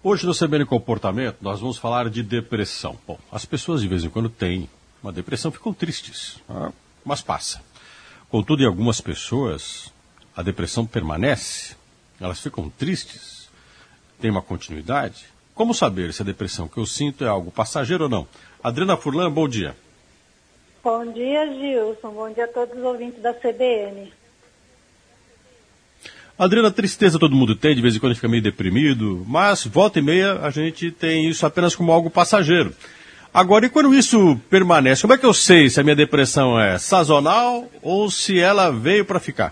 Hoje no CBN Comportamento nós vamos falar de depressão. Bom, as pessoas de vez em quando têm uma depressão, ficam tristes, mas passa. Contudo, em algumas pessoas a depressão permanece, elas ficam tristes, tem uma continuidade. Como saber se a depressão que eu sinto é algo passageiro ou não? Adriana Furlan, bom dia. Bom dia, Gilson. Bom dia a todos os ouvintes da CBN. Adriana, tristeza todo mundo tem, de vez em quando fica meio deprimido, mas volta e meia a gente tem isso apenas como algo passageiro. Agora, e quando isso permanece, como é que eu sei se a minha depressão é sazonal ou se ela veio para ficar?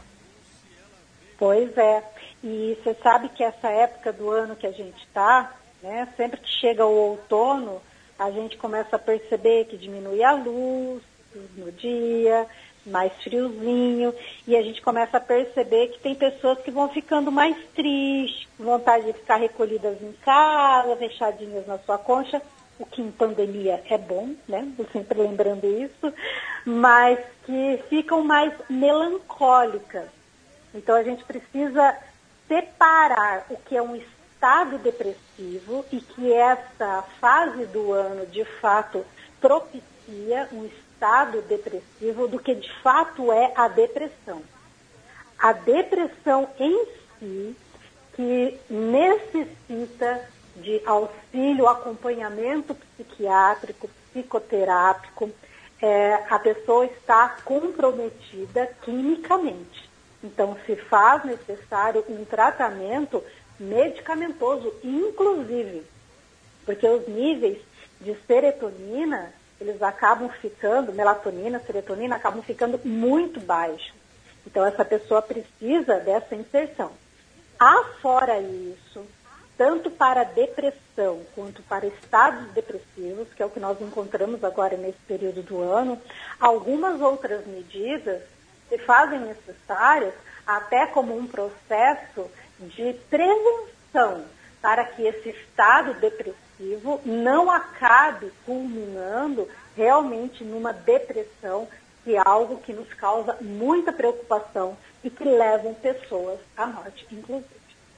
Pois é, e você sabe que essa época do ano que a gente está, né, sempre que chega o outono, a gente começa a perceber que diminui a luz no dia, mais friozinho, e a gente começa a perceber que tem pessoas que vão ficando mais tristes, com vontade de ficar recolhidas em casa, fechadinhas na sua concha, o que em pandemia é bom, né? Estou sempre lembrando isso, mas que ficam mais melancólicas. Então a gente precisa separar o que é um estado depressivo e que essa fase do ano de fato propicia um estado depressivo do que de fato é a depressão. A depressão em si, que necessita de auxílio, acompanhamento psiquiátrico, psicoterápico, a pessoa está comprometida clinicamente. Então, se faz necessário um tratamento medicamentoso, inclusive, porque os níveis de serotonina, eles acabam ficando, melatonina, serotonina, acabam ficando muito baixos. Então, essa pessoa precisa dessa inserção. Afora isso, tanto para depressão quanto para estados depressivos, que é o que nós encontramos agora nesse período do ano, algumas outras medidas se fazem necessárias até como um processo de prevenção para que esse estado depressivo não acabe culminando realmente numa depressão, que é algo que nos causa muita preocupação e que levam pessoas à morte, inclusive.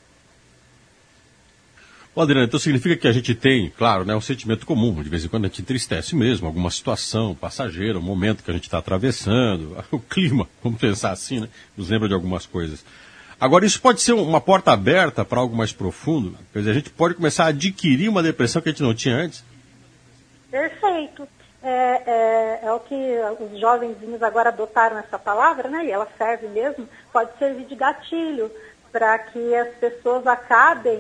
Bom, Adriana, então significa que a gente tem, claro, né, um sentimento comum, de vez em quando a gente entristece mesmo, alguma situação passageira, um momento que a gente está atravessando, o clima, vamos pensar assim, né, nos lembra de algumas coisas. Agora, isso pode ser uma porta aberta para algo mais profundo? Quer dizer, a gente pode começar a adquirir uma depressão que a gente não tinha antes? Perfeito. É o que os jovenzinhos agora adotaram essa palavra, né? E ela serve mesmo, pode servir de gatilho para que as pessoas acabem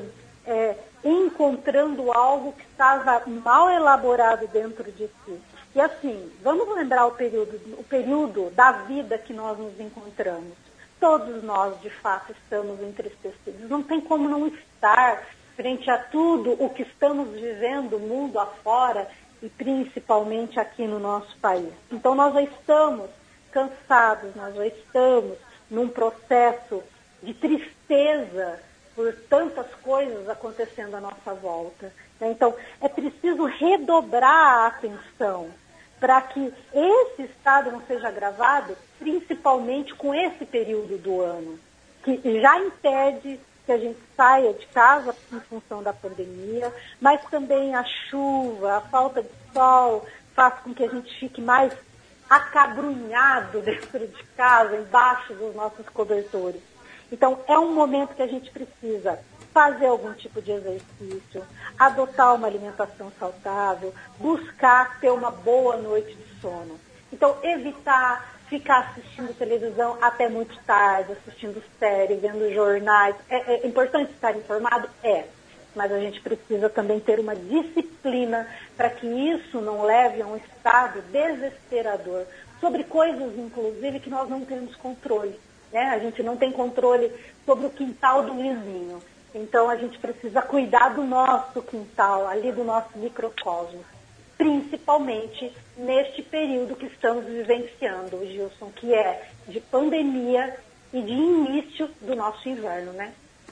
encontrando algo que estava mal elaborado dentro de si. E assim, vamos lembrar o período da vida que nós nos encontramos. Todos nós, de fato, estamos entristecidos. Não tem como não estar frente a tudo o que estamos vivendo, mundo afora, e principalmente aqui no nosso país. Então, nós já estamos cansados, nós já estamos num processo de tristeza por tantas coisas acontecendo à nossa volta. Então, é preciso redobrar a atenção para que esse estado não seja agravado, principalmente com esse período do ano, que já impede que a gente saia de casa em função da pandemia, mas também a chuva, a falta de sol faz com que a gente fique mais acabrunhado dentro de casa, embaixo dos nossos cobertores. Então, é um momento que a gente precisa fazer algum tipo de exercício, adotar uma alimentação saudável, buscar ter uma boa noite de sono. Então, evitar ficar assistindo televisão até muito tarde, assistindo séries, vendo jornais. É importante estar informado? Mas a gente precisa também ter uma disciplina para que isso não leve a um estado desesperador sobre coisas, inclusive, que nós não temos controle. Né? A gente não tem controle sobre o quintal do vizinho. Então, a gente precisa cuidar do nosso quintal, ali do nosso microcosmos, principalmente neste período que estamos vivenciando, Gilson, que é de pandemia e de início do nosso inverno, né?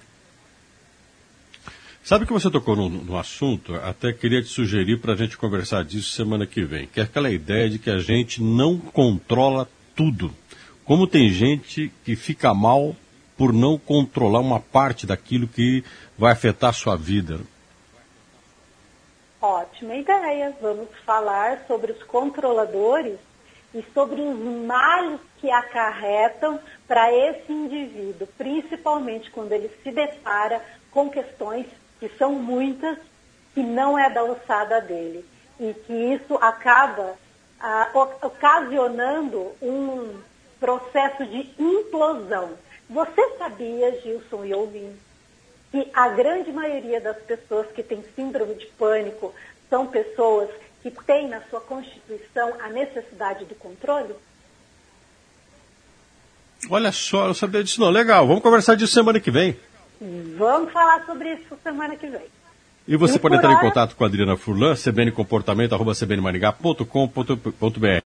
Sabe que você tocou no assunto, até queria te sugerir para a gente conversar disso semana que vem, que é aquela ideia de que a gente não controla tudo. Como tem gente que fica mal por não controlar uma parte daquilo que vai afetar a sua vida. Ótima ideia. Vamos falar sobre os controladores e sobre os males que acarretam para esse indivíduo, principalmente quando ele se depara com questões que são muitas, que não é da alçada dele. E que isso acaba ocasionando um processo de implosão. Você sabia, Gilson e ouvintes, que a grande maioria das pessoas que têm síndrome de pânico são pessoas que têm na sua constituição a necessidade do controle? Olha só, eu não sabia disso não. Legal, vamos conversar disso semana que vem. Vamos falar sobre isso semana que vem. E você pode entrar em contato com a Adriana Furlan, cbncomportamento@cbnmaringá.com.br.